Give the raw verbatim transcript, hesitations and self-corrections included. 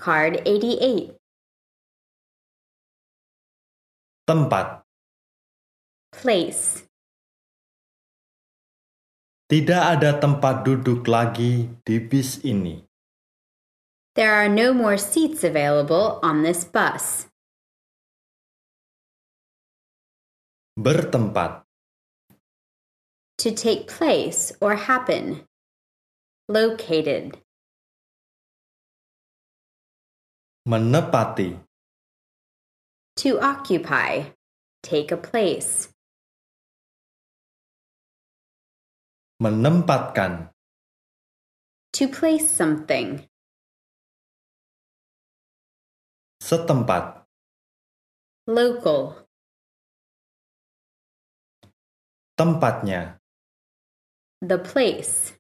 Card eighty-eight. Tempat. Place. Tidak ada tempat duduk lagi di bis ini. There are no more seats available on this bus. Bertempat. To take place or happen. Located. Menepati. To occupy. Take a place. Menempatkan. To place something. Setempat. Local. Tempatnya. The place.